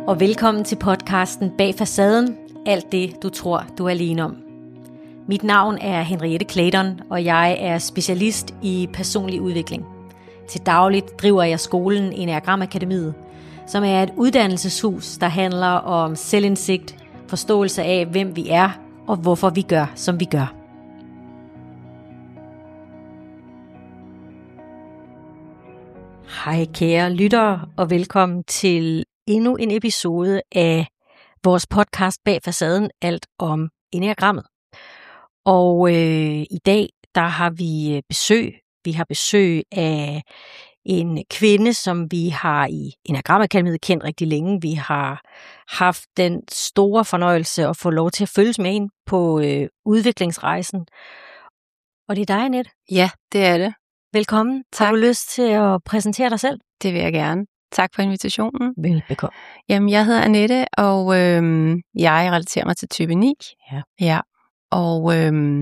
Og velkommen til podcasten Bag Facaden, alt det du tror du er alene om. Mit navn er Henriette Clayton, og jeg er specialist i personlig udvikling. Til dagligt driver jeg skolen Enneagram Akademiet, som er et uddannelseshus, der handler om selvindsigt, forståelse af, hvem vi er og hvorfor vi gør, som vi gør. Hej kære lyttere, og velkommen til endnu en episode af vores podcast Bag Facaden, alt om Enneagrammet. Og i dag, der har vi besøg. Vi har besøg af en kvinde, som vi har i Enneagram Akademiet kendt rigtig længe. Vi har haft den store fornøjelse at få lov til at følges med hende på udviklingsrejsen. Og det er dig, Annette. Ja, det er det. Velkommen. Tak. Har du lyst til at præsentere dig selv? Det vil jeg gerne. Tak for invitationen. Velbekomme. Jamen, jeg hedder Annette, og jeg relaterer mig til type 9. Ja. Og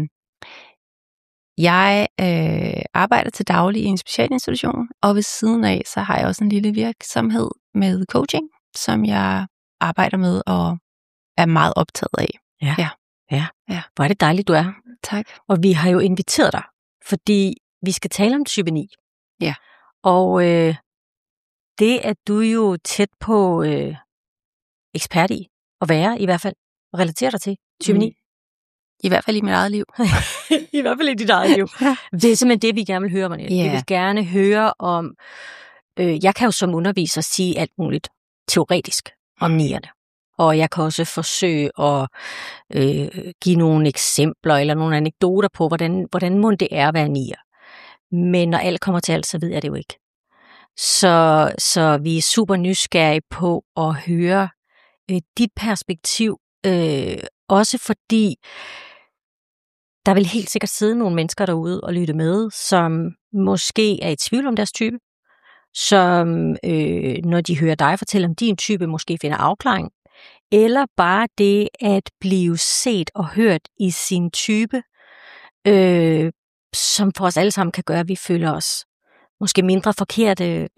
jeg arbejder til daglig i en specialinstitution, og ved siden af, så har jeg også en lille virksomhed med coaching, som jeg arbejder med og er meget optaget af. Ja. Hvor er det dejligt, du er her. Tak. Og vi har jo inviteret dig, fordi vi skal tale om type 9. Ja. Og det er du jo tæt på ekspert i at være, i hvert fald, og relatere dig til type 9. I hvert fald i mit eget liv. I hvert fald i dit eget liv. Ja. Det er simpelthen det, vi gerne vil høre om. Yeah. Vi vil gerne høre om, jeg kan jo som underviser sige alt muligt teoretisk om nierne. Og jeg kan også forsøge at give nogle eksempler eller nogle anekdoter på, hvordan må det er at være nier. Men når alt kommer til alt, så ved jeg det jo ikke. Så vi er super nysgerrige på at høre dit perspektiv, også fordi der vil helt sikkert sidde nogle mennesker derude og lytte med, som måske er i tvivl om deres type, som når de hører dig fortælle om din type, måske finder afklaring, eller bare det at blive set og hørt i sin type, som for os alle sammen kan gøre, at vi føler os måske mindre forkerte,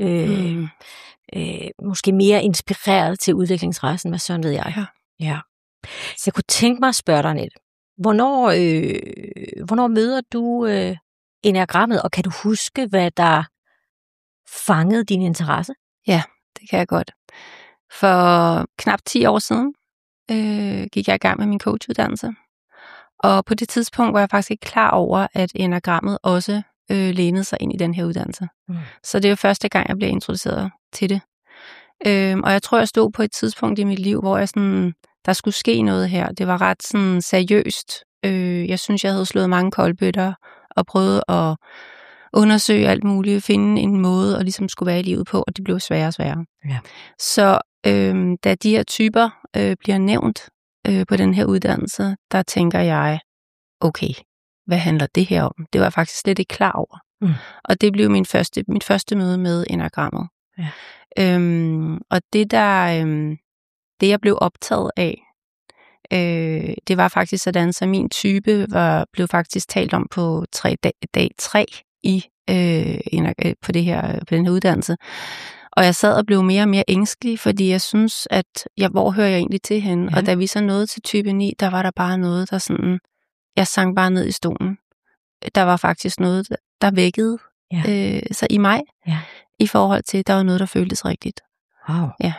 måske mere inspireret til udviklingsrejsen, hvad sådan ved jeg. Ja. Så jeg kunne tænke mig at spørge dig, Annette, hvornår møder du Enneagrammet, og kan du huske, hvad der fangede din interesse? Ja, det kan jeg godt. For knap 10 år siden gik jeg i gang med min coachuddannelse. Og på det tidspunkt var jeg faktisk ikke klar over, at Enneagrammet også lænede sig ind i den her uddannelse. Så det var første gang, jeg blev introduceret til det. Og jeg tror, jeg stod på et tidspunkt i mit liv, hvor jeg sådan, der skulle ske noget her. Det var ret sådan seriøst. Jeg synes, jeg havde slået mange koldbøtter og prøvet at undersøge alt muligt, finde en måde at ligesom skulle være i livet på, og det blev sværere og sværere. Ja. Så da de her typer bliver nævnt på den her uddannelse, der tænker jeg, okay, hvad handler det her om? Det var jeg faktisk slet ikke klar over. Og det blev mit første møde med Enneagrammet. Ja. Og det jeg blev optaget af, det var faktisk sådan, så min type blev faktisk talt om på dag 3 på den her uddannelse. Og jeg sad og blev mere og mere ængstelig, fordi jeg synes, at hvor hører jeg egentlig til hende? Ja. Og da vi så nåede til type 9, der var der bare noget, der sådan, jeg sank bare ned i stolen. Der var faktisk noget, der vækkede sig i mig, i forhold til, der var noget, der føltes rigtigt. Wow. Ja.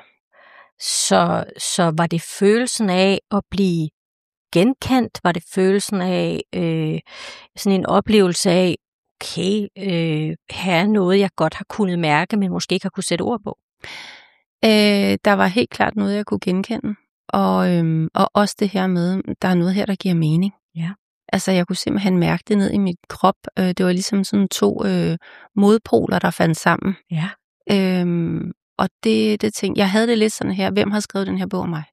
Så var det følelsen af at blive genkendt? Var det følelsen af sådan en oplevelse af, okay, her er noget, jeg godt har kunnet mærke, men måske ikke har kunne sætte ord på? Der var helt klart noget, jeg kunne genkende. Og også det her med, der er noget her, der giver mening. Ja. Altså, jeg kunne simpelthen mærke det ned i mit krop. Det var ligesom sådan 2 modpoler, der fandt sammen. Ja. Og det tænkte jeg havde det lidt sådan her, hvem har skrevet den her bog om mig?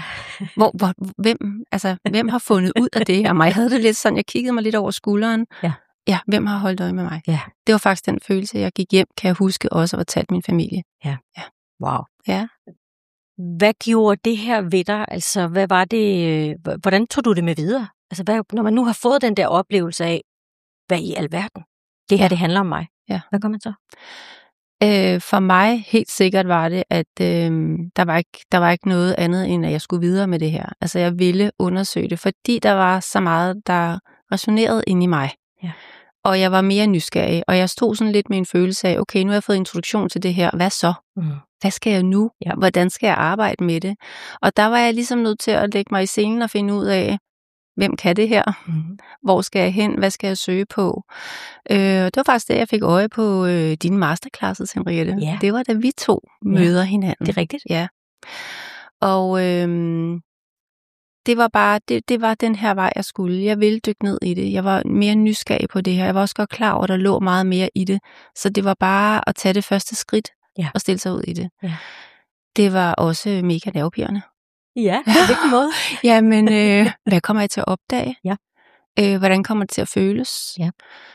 Hvem har fundet ud af det her mig? Jeg havde det lidt sådan, jeg kiggede mig lidt over skulderen. Ja, hvem har holdt øje med mig? Ja. Det var faktisk den følelse, jeg gik hjem, kan jeg huske også, og fortalte min familie. Ja. Wow. Ja. Hvad gjorde det her ved dig? Altså, hvad var det? Hvordan tog du det med videre? Altså, når man nu har fået den der oplevelse af, hvad i alverden? Det her, det handler om mig. Ja. Hvad gør man så? For mig helt sikkert var det, at der var ikke noget andet, end at jeg skulle videre med det her. Altså jeg ville undersøge det, fordi der var så meget, der resonerede inde i mig. Ja. Og jeg var mere nysgerrig, og jeg stod sådan lidt med en følelse af, okay, nu har jeg fået introduktion til det her, hvad så? Hvad skal jeg nu? Ja. Hvordan skal jeg arbejde med det? Og der var jeg ligesom nødt til at lægge mig i scenen og finde ud af, hvem kan det her? Hvor skal jeg hen? Hvad skal jeg søge på? Det var faktisk det, jeg fik øje på dine masterclasses, Henriette. Ja. Det var da vi to møder hinanden. Det er rigtigt. Ja. Og det var bare, det var den her vej, jeg skulle. Jeg ville dykke ned i det. Jeg var mere nysgerrig på det her. Jeg var også godt klar over, at der lå meget mere i det. Så det var bare at tage det første skridt og stille sig ud i det. Ja. Det var også mega nervepirrende. Ja, på hvilken måde? Jamen, hvad kommer jeg til at opdage? Ja. Hvordan kommer det til at føles? Ja.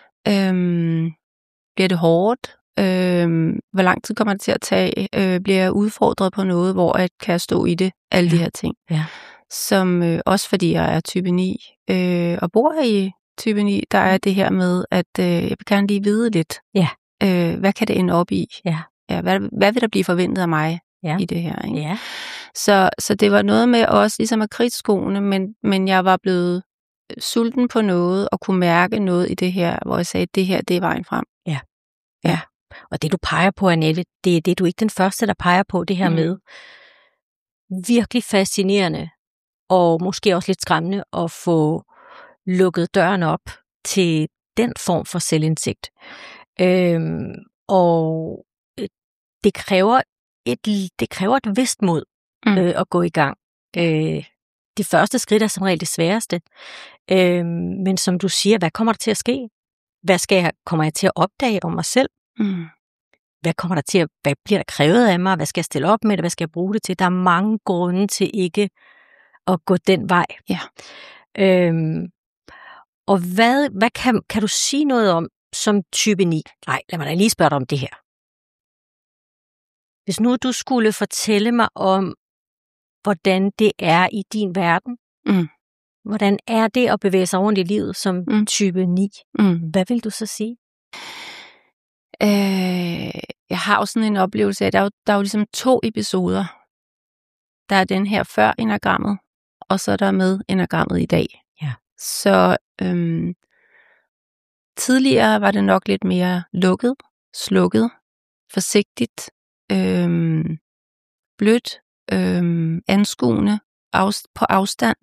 Bliver det hårdt? Hvor lang tid kommer det til at tage? Bliver jeg udfordret på noget, hvor jeg kan stå i det? Alle de her ting. Ja. Som også fordi jeg er type 9 og bor i type 9, der er det her med, at jeg vil gerne lige vide lidt. Ja. Hvad kan det ende op i? Ja. Ja, hvad vil der blive forventet af mig i det her? Ikke? Ja. Så det var noget med også ligesom at kridte skoene, men jeg var blevet sulten på noget og kunne mærke noget i det her, hvor jeg sagde, at det her, det er vejen frem. Ja. Ja. Og det du peger på, Annette, det er du ikke den første, der peger på det her med. Virkelig fascinerende og måske også lidt skræmmende at få lukket døren op til den form for selvindsigt. Og det kræver et vist mod at gå i gang. Det første skridt er som regel det sværeste. Men som du siger, hvad kommer der til at ske? Kommer jeg til at opdage om mig selv? Hvad bliver der krævet af mig? Hvad skal jeg stille op med det? Hvad skal jeg bruge det til? Der er mange grunde til ikke at gå den vej. Ja. Og hvad kan du sige noget om som type 9? Nej, lad mig da lige spørge dig om det her. Hvis nu du skulle fortælle mig om, hvordan det er i din verden, hvordan er det at bevæge sig rundt i livet som type 9? Hvad vil du så sige? Jeg har jo sådan en oplevelse af, at der er jo ligesom 2 episoder. Der er den her før enagrammet, og så er der med enagrammet i dag. Ja. Så tidligere var det nok lidt mere lukket, slukket, forsigtigt, blødt, anskuende, på afstand,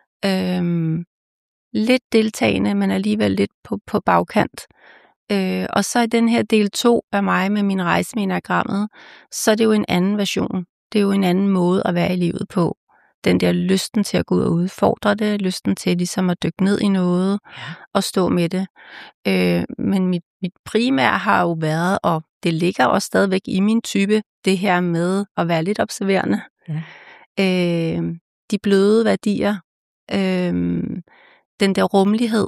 lidt deltagende, men alligevel lidt på bagkant. Og så i den her del 2 af mig med min rejse med enagrammet, så er det jo en anden version. Det er jo en anden måde at være i livet på. Den der lysten til at gå ud og udfordre det, lysten til ligesom at dykke ned i noget og stå med det. Men mit primære har jo været, og det ligger også stadigvæk i min type, det her med at være lidt observerende. Ja. De bløde værdier, den der rummelighed,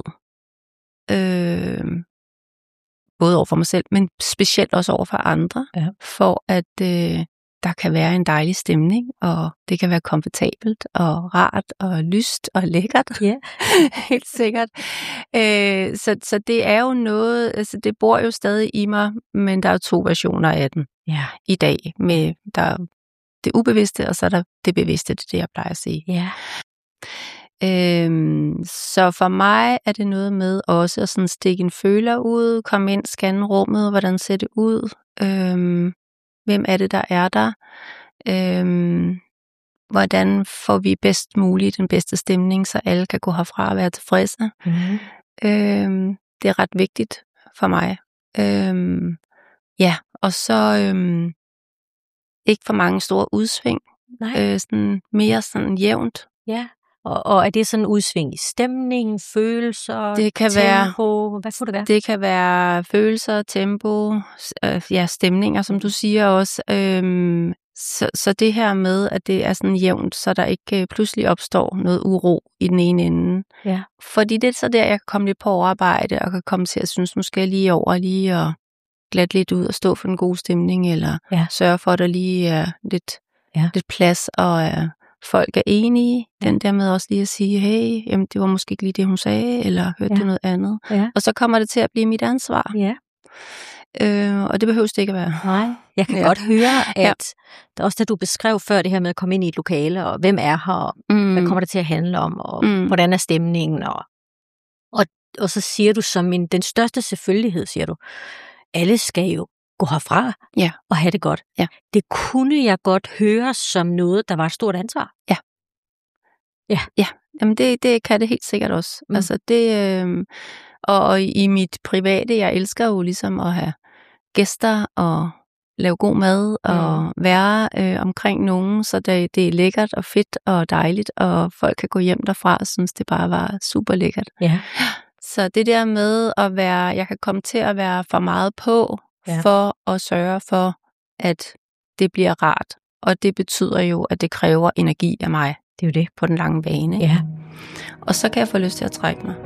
både over for mig selv, men specielt også over for andre, for at der kan være en dejlig stemning, og det kan være komfortabelt og rart og lyst og lækkert. Yeah. Helt sikkert. Så det er jo noget, altså det bor jo stadig i mig, men der er 2 versioner af den i dag. Med der er det ubevidste, og så er der det bevidste, det er det, jeg plejer at sige. Yeah. Så for mig er det noget med også at sådan stikke en føler ud, komme ind, scanne rummet, hvordan ser det ud, hvem er det, der er der, hvordan får vi bedst muligt den bedste stemning, så alle kan gå herfra og være tilfredse. Det er ret vigtigt for mig. Og så ikke for mange store udsving, sådan mere sådan jævnt. Ja. Og er det sådan udsving i stemning, følelser, det kan tempo? Hvad får det være? Det kan være følelser, tempo, stemninger, som du siger også. Så det her med, at det er sådan jævnt, så der ikke pludselig opstår noget uro i den ene ende. Ja. Fordi det er så der, jeg kan komme lidt på overarbejde, og kan komme til at synes måske lige over, lige at glatte lidt ud og stå for en god stemning, eller sørge for, at der lige er lidt plads, og folk er enige. Den der med også lige at sige, hey, jamen, det var måske ikke lige det, hun sagde, eller hørte det noget andet. Ja. Og så kommer det til at blive mit ansvar. Ja. Og det behøves det ikke at være. Nej, jeg kan godt høre, at det er også det, du beskrev før, det her med at komme ind i et lokale, og hvem er her, og hvad kommer det til at handle om, og hvordan er stemningen, og så siger du som den største selvfølgelighed, siger du, alle skal jo gå herfra og have det godt. Ja. Det kunne jeg godt høre som noget, der var et stort ansvar. Ja. Jamen det kan det helt sikkert også. Altså det, og i mit private, jeg elsker jo ligesom at have gæster og lave god mad og være omkring nogen, så det er lækkert og fedt og dejligt, og folk kan gå hjem derfra og synes, det bare var super lækkert. Ja. Så det der med at jeg kan komme til at være for meget på, for at sørge for, at det bliver rart. Og det betyder jo, at det kræver energi af mig. Det er jo det på den lange bane. Ja. Og så kan jeg få lyst til at trække mig.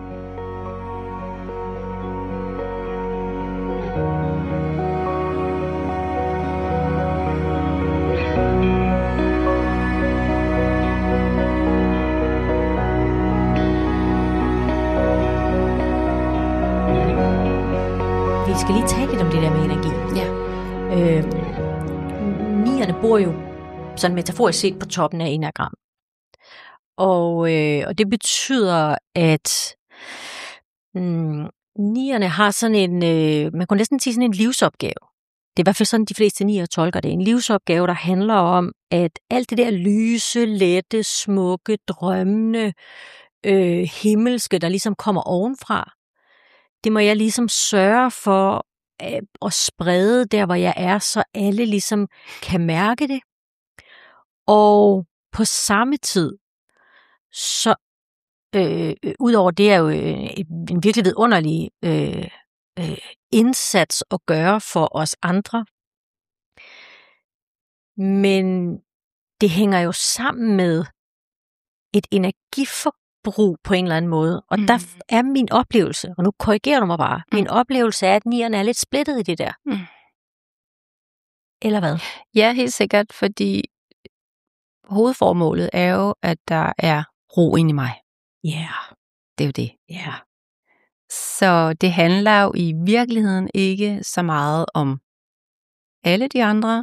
Vi skal lige tale lidt om det der med energi. Ja. Nierne bor jo sådan metaforisk set på toppen af enneagram. Og det betyder, at nierne har sådan en, man kunne næsten sige sådan en livsopgave. Det er i hvert fald sådan, de fleste nier tolker det. En livsopgave, der handler om, at alt det der lyse, lette, smukke, drømmende, himmelske, der ligesom kommer ovenfra, det må jeg ligesom sørge for at sprede der, hvor jeg er, så alle ligesom kan mærke det. Og på samme tid, så udover det er jo en virkelig vidunderlig indsats at gøre for os andre. Men det hænger jo sammen med et energiforbrug på en eller anden måde. Og der er min oplevelse, og nu korrigerer du mig bare, min oplevelse er, at nierne er lidt splittet i det der. Eller hvad? Ja, helt sikkert, fordi hovedformålet er jo, at der er ro inde i mig. Ja. Det er jo det. Ja. Så det handler jo i virkeligheden ikke så meget om alle de andre.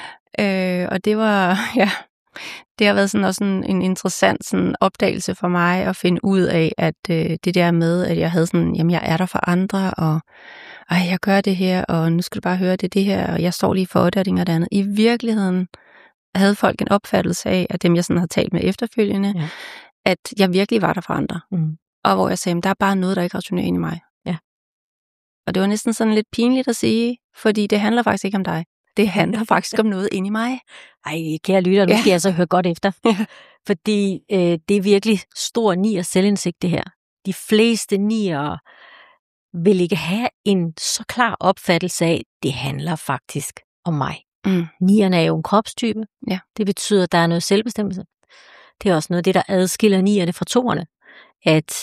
Og det var, det har været sådan også en interessant sådan opdagelse for mig at finde ud af, at det der med, at jeg havde sådan, jamen jeg er der for andre, og jeg gør det her, og nu skal du bare høre det her, og jeg står lige for det, og det og det andet. I virkeligheden havde folk en opfattelse af, at dem jeg sådan har talt med efterfølgende, at jeg virkelig var der for andre. Og hvor jeg sagde, der er bare noget, der ikke resonerer ind i mig. Ja. Og det var næsten sådan lidt pinligt at sige, fordi det handler faktisk ikke om dig. Det handler faktisk om noget inde i mig. Ej, kære lytter, nu skal jeg altså høre godt efter. Fordi det er virkelig stor nier selvindsigt, det her. De fleste nier vil ikke have en så klar opfattelse af, det handler faktisk om mig. Nierne er jo en kropstype. Ja. Det betyder, at der er noget selvbestemmelse. Det er også noget af det, der adskiller nierne fra toerne. At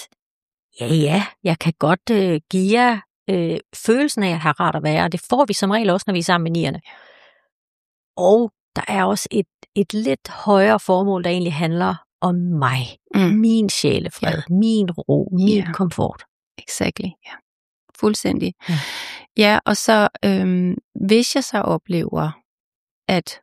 jeg kan godt give jer følelsen af at have rart at være, og det får vi som regel også, når vi er sammen med nierne. Og der er også et lidt højere formål, der egentlig handler om mig. Min sjælefred, min ro, min komfort. Exactly, ja. Fuldstændig. Ja, og så hvis jeg så oplever, at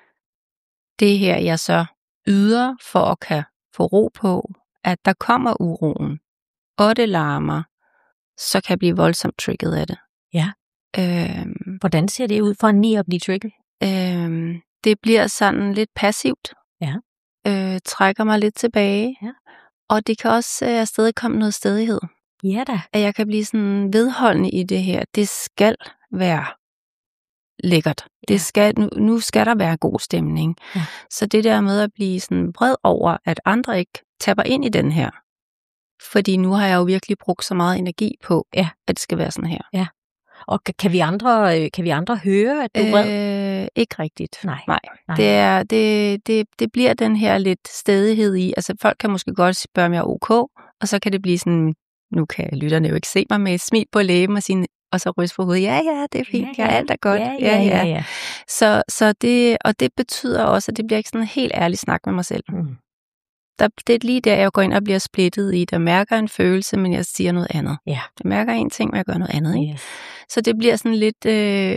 det her, jeg så yder for at kan få ro på, at der kommer uroen, og det larmer, så kan jeg blive voldsomt trigget af det. Ja. Hvordan ser det ud for en nier at blive trigget? Det bliver sådan lidt passivt. Ja. Trækker mig lidt tilbage. Ja. Og det kan også afsted komme noget stædighed. Ja da. At jeg kan blive sådan vedholdende i det her. Det skal være lækkert. Det skal, nu skal der være god stemning. Ja. Så det der med at blive sådan vred over, at andre ikke tapper ind i den her. Fordi nu har jeg jo virkelig brugt så meget energi på, at det skal være sådan her. Ja. Og kan vi andre høre, at du er vred? Ikke rigtigt. Nej. Det bliver den her lidt stædighed i. Altså folk kan måske godt spørge, om jeg er ok, og så kan det blive sådan, nu kan lytterne jo ikke se mig med et smil på læben og så ryste på hovedet. Ja, det er fint. Ja, alt er godt. Ja. Så det betyder også, at det bliver ikke sådan en helt ærlig snak med mig selv. det er lige der, jeg går ind og bliver splittet i. Der mærker en følelse, men jeg siger noget andet. Ja. Jeg mærker en ting, men jeg gør noget andet. Ikke? Yes. Så det bliver sådan lidt,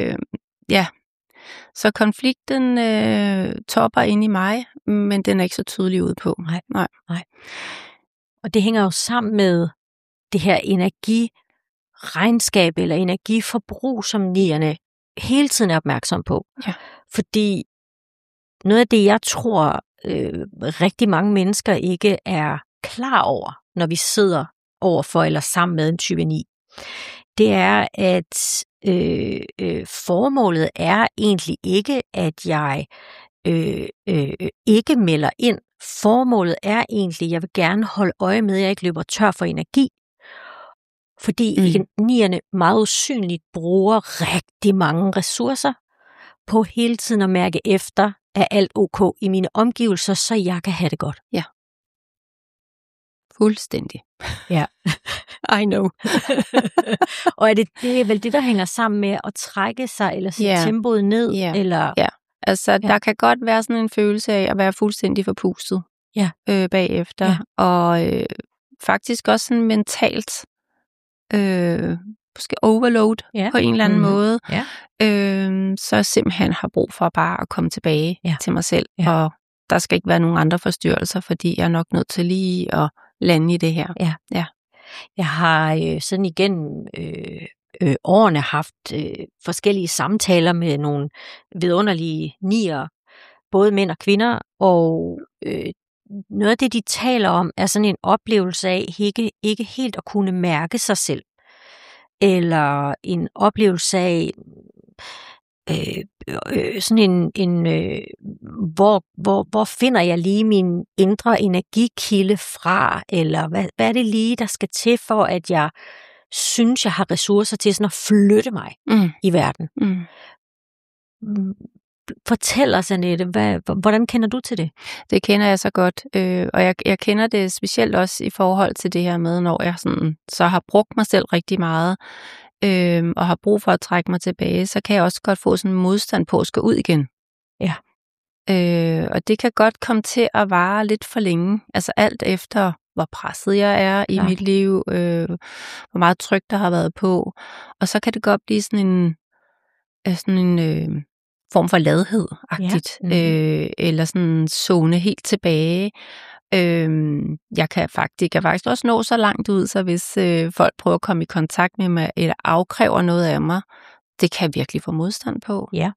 Så konflikten topper ind i mig, men den er ikke så tydelig ude på. Nej. Og det hænger jo sammen med det her energiregnskab eller energiforbrug, som nierne hele tiden er opmærksom på. Ja. Fordi noget af det, jeg tror rigtig mange mennesker ikke er klar over, når vi sidder overfor eller sammen med en type 9, det er, at formålet er egentlig ikke, at jeg ikke melder ind. Formålet er egentlig, at jeg vil gerne holde øje med, at jeg ikke løber tør for energi. Fordi nierne meget usynligt bruger rigtig mange ressourcer på hele tiden at mærke efter, er alt ok i mine omgivelser, så jeg kan have det godt. Ja. Fuldstændig. Ja. I know. Og det er vel det, der hænger sammen med at trække sig, eller sætte tempoet ned? Eller... Ja, altså der kan godt være sådan en følelse af at være fuldstændig forpustet bagefter. Og faktisk også sådan mentalt måske overload på en eller anden måde. Ja. Så jeg simpelthen har brug for bare at komme tilbage til mig selv. Ja. Og der skal ikke være nogen andre forstyrrelser, fordi jeg er nok nødt til lige at lande i det her. Ja. Jeg har sådan igennem årene haft forskellige samtaler med nogle vidunderlige nier, både mænd og kvinder, og noget af det, de taler om, er sådan en oplevelse af ikke helt at kunne mærke sig selv, eller en oplevelse af sådan hvor finder jeg lige min indre energikilde fra, eller hvad er det lige, der skal til for, at jeg synes, jeg har ressourcer til sådan at flytte mig i verden. Fortæl os, Annette, hvordan kender du til det? Det kender jeg så godt, og jeg kender det specielt også i forhold til det her med, når jeg så har brugt mig selv rigtig meget, og har brug for at trække mig tilbage, så kan jeg også godt få sådan en modstand på at skal ud igen. Ja. Og det kan godt komme til at vare lidt for længe, altså alt efter, hvor presset jeg er i mit liv, hvor meget tryk der har været på, og så kan det godt blive sådan en form for ladhed-agtigt, eller sådan zone helt tilbage. Jeg kan faktisk også nå så langt ud, så hvis folk prøver at komme i kontakt med mig, eller afkræver noget af mig, det kan jeg virkelig få modstand på. Ja.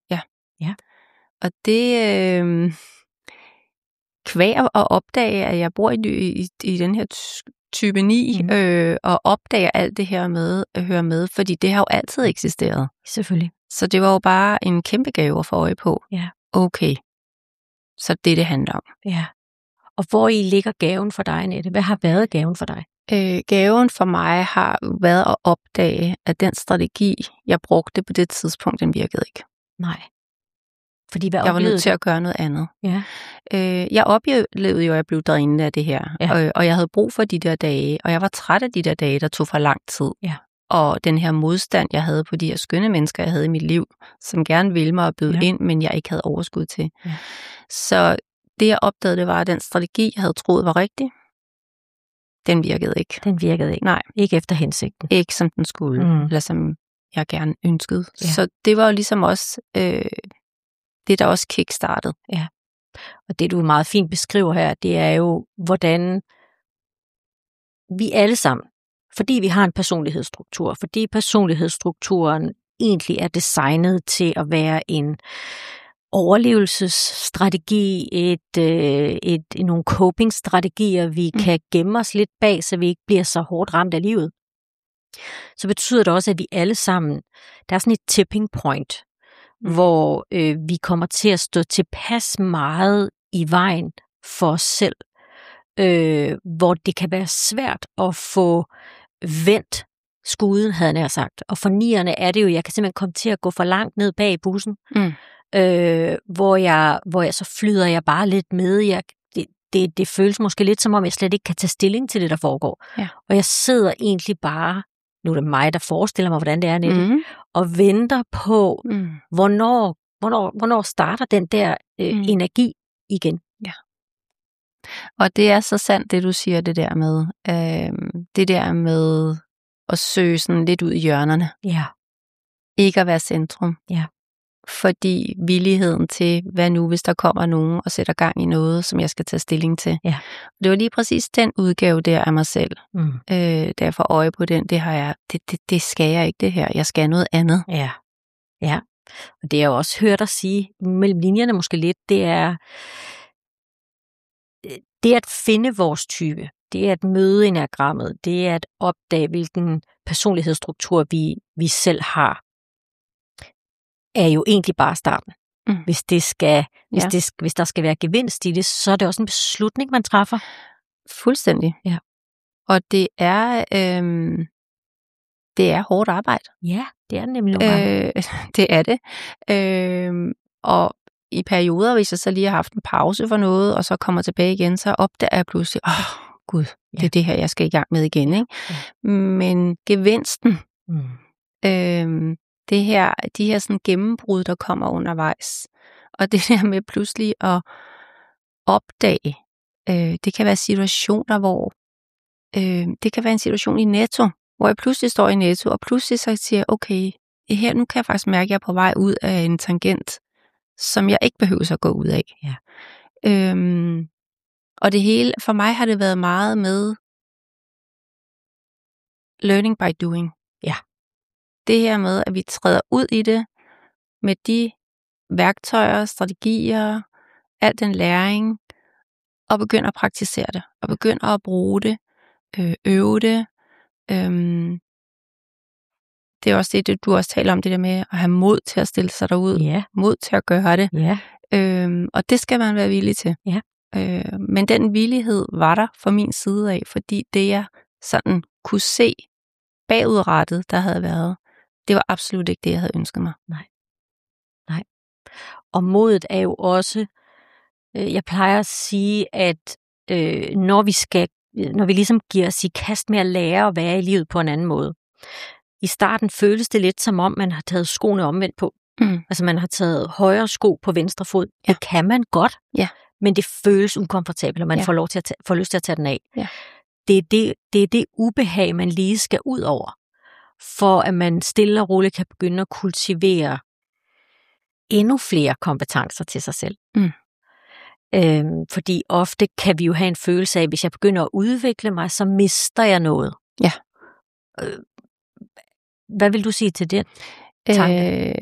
Og det kvæg at opdage, at jeg bor i den her type 9, og opdager alt det her med at høre med, fordi det har jo altid eksisteret. Selvfølgelig. Så det var jo bare en kæmpe gave at få øje på. Ja. Okay, så det handler om. Ja. Og hvor i ligger gaven for dig, Annette? Hvad har været gaven for dig? Gaven for mig har været at opdage, at den strategi, jeg brugte på det tidspunkt, den virkede ikke. Nej. Fordi jeg var nødt til at gøre noget andet. Ja. Jeg oplevede jo, at jeg blev drænet af det her. Og jeg havde brug for de der dage, og jeg var træt af de der dage, der tog for lang tid. Ja. Og den her modstand, jeg havde på de her skønne mennesker, jeg havde i mit liv, som gerne ville mig at byde ind, men jeg ikke havde overskud til. Ja. Så det, jeg opdagede, det var, at den strategi, jeg havde troet var rigtig, den virkede ikke. Den virkede ikke? Nej. Ikke efter hensigten? Ikke som den skulle, eller som jeg gerne ønskede. Ja. Så det var jo ligesom også det, der også kickstartede. Ja. Og det, du meget fint beskriver her, det er jo, hvordan vi alle sammen, fordi vi har en personlighedsstruktur, fordi personlighedsstrukturen egentlig er designet til at være en overlevelsesstrategi, nogle coping-strategier, vi kan gemme os lidt bag, så vi ikke bliver så hårdt ramt af livet. Så betyder det også, at vi alle sammen, der er sådan et tipping point, hvor vi kommer til at stå tilpas meget i vejen for os selv, hvor det kan være svært at få vendt skuden, havde jeg sagt. Og for nierne er det jo, jeg kan simpelthen komme til at gå for langt ned bag bussen, hvor jeg så flyder jeg bare lidt med. Det føles måske lidt som om, jeg slet ikke kan tage stilling til det, der foregår. Ja. Og jeg sidder egentlig bare, nu er det mig, der forestiller mig, hvordan det er, Annette, og venter på, hvornår starter den der energi igen. Ja. Og det er så sandt, det du siger, det der med at søge sådan lidt ud i hjørnerne. Ja. Ikke at være centrum. Ja. Fordi villigheden til, hvad nu, hvis der kommer nogen og sætter gang i noget, som jeg skal tage stilling til. Ja. Det var lige præcis den udgave der af mig selv. Da jeg får øje på den, det skal jeg ikke det her. Jeg skal noget andet. Ja. Ja. Og det jeg også hørt dig sige, mellem linjerne måske lidt, det er at finde vores type. Det er at møde enagrammet. Det er at opdage, hvilken personlighedsstruktur vi selv har. Er jo egentlig bare starten. Hvis der skal være gevinst i det, så er det også en beslutning, man træffer. Fuldstændig. Ja. Og det er hårdt arbejde. Ja, det er det nemlig nogle gange. Det er det. Og i perioder, hvis jeg så lige har haft en pause for noget, og så kommer tilbage igen, så opdager jeg pludselig, Gud, det er det her, jeg skal i gang med igen. Ikke? Ja. Men gevinsten, de her sådan gennembrud, der kommer undervejs, og det der med pludselig at opdage, det kan være situationer, hvor det kan være en situation i Netto, hvor jeg pludselig står i Netto, og pludselig så siger jeg, okay, her nu kan jeg faktisk mærke, at jeg er på vej ud af en tangent, som jeg ikke behøver at gå ud af. Ja. Og det hele, for mig har det været meget med learning by doing. Ja. Det her med, at vi træder ud i det med de værktøjer, strategier, al den læring, og begynder at praktisere det, og begynder at bruge det, øve det. Det er også det, du også taler om, det der med at have mod til at stille sig derud, mod til at gøre det. Ja. Og det skal man være villig til. Ja. Men den villighed var der fra min side af, fordi det jeg sådan kunne se bagudrettet, der havde været, det var absolut ikke det, jeg havde ønsket mig. Nej. Og modet er jo også, jeg plejer at sige, at når vi ligesom giver os i kast med at lære at være i livet på en anden måde. I starten føles det lidt som om, man har taget skoene omvendt på. Altså man har taget højre sko på venstre fod. Ja. Det kan man godt, men det føles ukomfortabelt, og man får lyst til at tage den af. Ja. Det er det ubehag, man lige skal ud over, for at man stille og roligt kan begynde at kultivere endnu flere kompetencer til sig selv. Fordi ofte kan vi jo have en følelse af, at hvis jeg begynder at udvikle mig, så mister jeg noget. Ja. Hvad vil du sige til den tanke?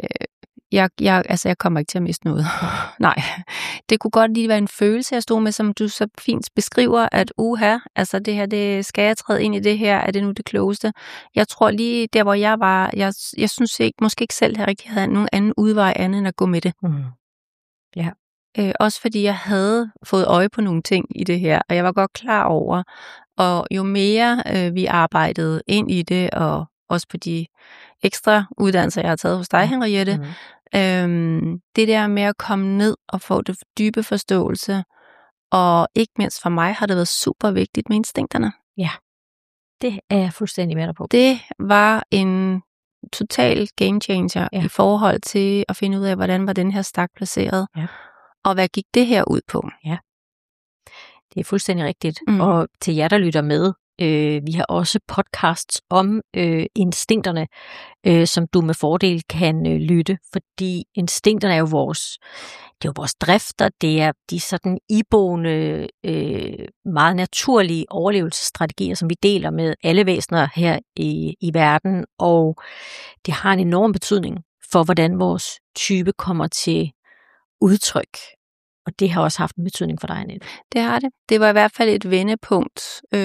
Jeg kommer ikke til at miste noget. Nej. Det kunne godt lige være en følelse, jeg stod med, som du så fint beskriver, at altså det her, det skal jeg træde ind i det her, er det nu det klogeste? Jeg tror lige der, hvor jeg var, jeg synes måske ikke selv, at jeg rigtig havde nogen anden udvej andet end at gå med det. Ja. Også fordi jeg havde fået øje på nogle ting i det her, og jeg var godt klar over, og jo mere vi arbejdede ind i det, og også på de ekstra uddannelser, jeg har taget hos dig, Henriette, det der med at komme ned og få det dybe forståelse, og ikke mindst for mig har det været super vigtigt med instinkterne. Ja, det er jeg fuldstændig med dig på. Det var en total game changer i forhold til at finde ud af, hvordan var den her stak placeret, og hvad gik det her ud på. Ja, det er fuldstændig rigtigt. Og til jer, der lytter med, vi har også podcasts om instinkterne, som du med fordel kan lytte, fordi instinkterne er jo vores drifter, det er de sådan iboende, meget naturlige overlevelsesstrategier, som vi deler med alle væsener her i verden, og det har en enorm betydning for, hvordan vores type kommer til udtryk. Og det har også haft en betydning for dig, Annette. Det har det. Det var i hvert fald et vendepunkt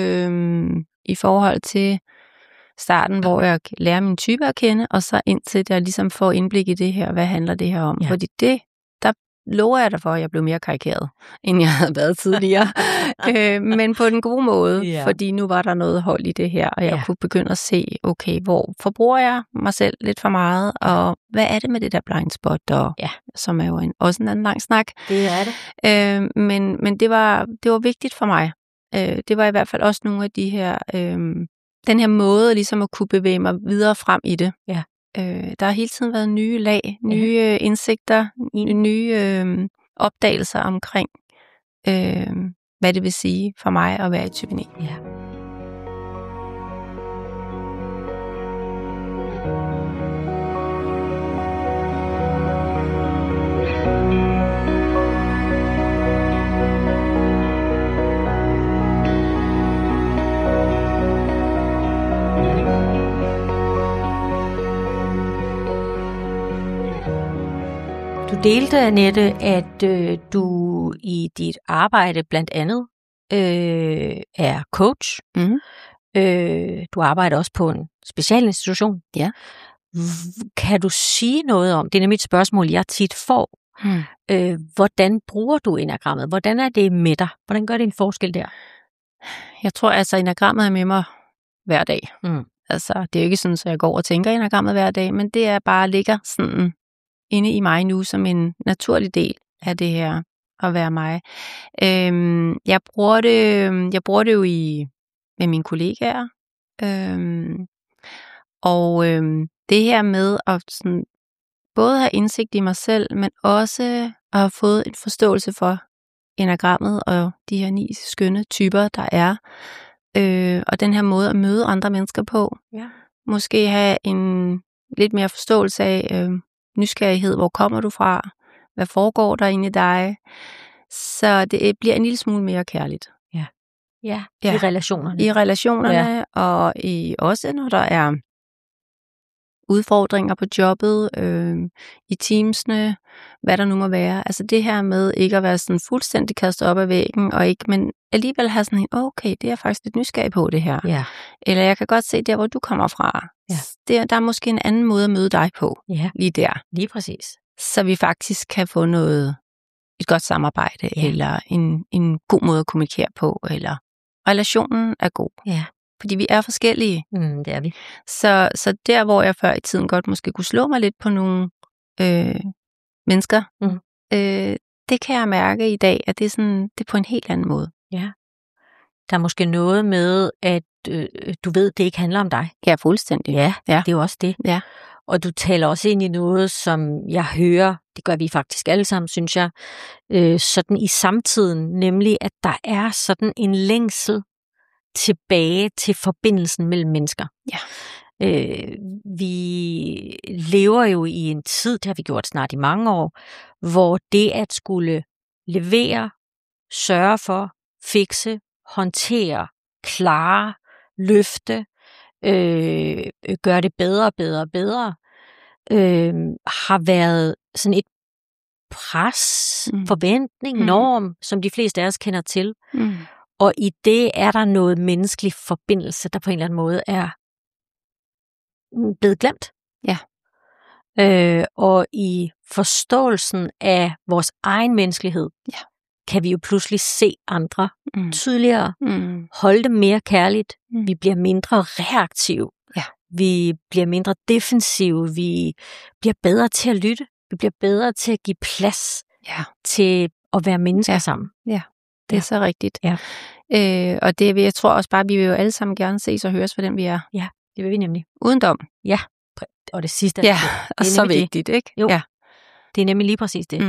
i forhold til starten, hvor jeg lærer min type at kende, og så indtil jeg ligesom får indblik i det her, hvad handler det her om. Ja. Fordi der lover jeg dig for, at jeg blev mere karikeret, end jeg havde været tidligere. Men på den gode måde, fordi nu var der noget hold i det her, og jeg kunne begynde at se, okay, hvor forbruger jeg mig selv lidt for meget, og hvad er det med det der blind spot, og, som er jo også en anden lang snak. Det er det. Men det var vigtigt for mig. Det var i hvert fald også nogle af de her, den her måde ligesom at kunne bevæge mig videre frem i det. Ja. Der har hele tiden været nye lag, nye indsigter, nye opdagelser omkring, hvad det vil sige for mig at være i type 9. Ja. Du delte, Annette, at du i dit arbejde blandt andet er coach. Mm. Du arbejder også på en specialinstitution. Ja. Kan du sige noget om, det er nemlig et spørgsmål, jeg tit får, hvordan bruger du enagrammet? Hvordan er det med dig? Hvordan gør det en forskel der? Jeg tror altså, enagrammet er med mig hver dag. Altså, det er jo ikke sådan, at jeg går og tænker enagrammet hver dag, men det er bare ligger sådan inde i mig nu som en naturlig del af det her at være mig. Jeg bruger det jo med mine kollegaer. Det her med at sådan, både have indsigt i mig selv, men også at have fået en forståelse for enagrammet og de her 9 skønne typer, der er. Og den her måde at møde andre mennesker på. Ja. Måske have en lidt mere forståelse af nysgerrighed. Hvor kommer du fra? Hvad foregår der inde i dig? Så det bliver en lille smule mere kærligt. Ja, i relationerne. I relationerne, og også når der er udfordringer på jobbet, i teamsene, hvad der nu må være. Altså det her med ikke at være sådan fuldstændig kastet op ad væggen, men alligevel have sådan en, okay, det er jeg faktisk lidt nysgerrig på det her. Ja. Eller jeg kan godt se der, hvor du kommer fra. Ja. Der er måske en anden måde at møde dig på, lige der. Lige præcis. Så vi faktisk kan få et godt samarbejde, eller en god måde at kommunikere på, eller relationen er god. Ja. Fordi vi er forskellige. Det er vi. Så der, hvor jeg før i tiden godt måske kunne slå mig lidt på nogle mennesker, det kan jeg mærke i dag, at det er på en helt anden måde. Ja. Der er måske noget med, at du ved, det ikke handler om dig. Ja, fuldstændig. Ja, det er jo også det. Ja. Og du taler også ind i noget, som jeg hører, det gør vi faktisk alle sammen, synes jeg, sådan i samtiden, nemlig at der er sådan en længsel tilbage til forbindelsen mellem mennesker. Ja. Vi lever jo i en tid, det har vi gjort snart i mange år, hvor det at skulle levere, sørge for, fikse, håndtere, klare, løfte, gøre det bedre, bedre, bedre, har været sådan et pres, forventning, norm, som de fleste af os kender til. Og i det er der noget menneskelig forbindelse, der på en eller anden måde er blevet glemt. Ja. Og i forståelsen af vores egen menneskelighed, kan vi jo pludselig se andre tydeligere, holde dem mere kærligt, vi bliver mindre reaktive, vi bliver mindre defensive, vi bliver bedre til at lytte, vi bliver bedre til at give plads til at være mennesker sammen. Ja, det er så rigtigt. Ja. Og det, jeg tror også bare, vi vil jo alle sammen gerne ses og høres for den, vi er. Ja, det vil vi nemlig. Uden dom. Ja, og det sidste. Ja, og så vigtigt, ikke? Jo, ja. Det er nemlig lige præcis det.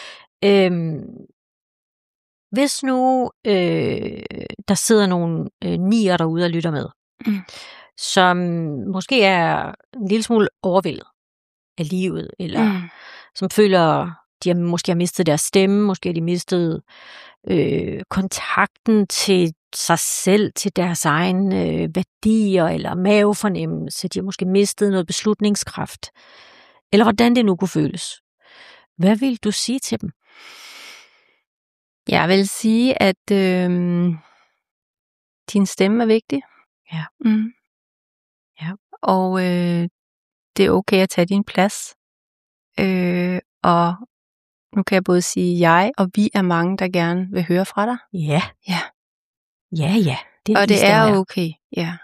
Hvis nu der sidder nogle nier derude og lytter med, som måske er en lille smule overvældet af livet, eller som føler, de måske har mistet deres stemme, måske har de mistet kontakten til sig selv, til deres egen værdier eller mavefornemmelse, de har måske mistet noget beslutningskraft, eller hvordan det nu kunne føles. Hvad vil du sige til dem? Jeg vil sige, at din stemme er vigtig. Ja. Ja. Og det er okay at tage din plads. Og nu kan jeg både sige jeg, og vi er mange, der gerne vil høre fra dig. Ja. Ja. Ja. Det er okay. Ja.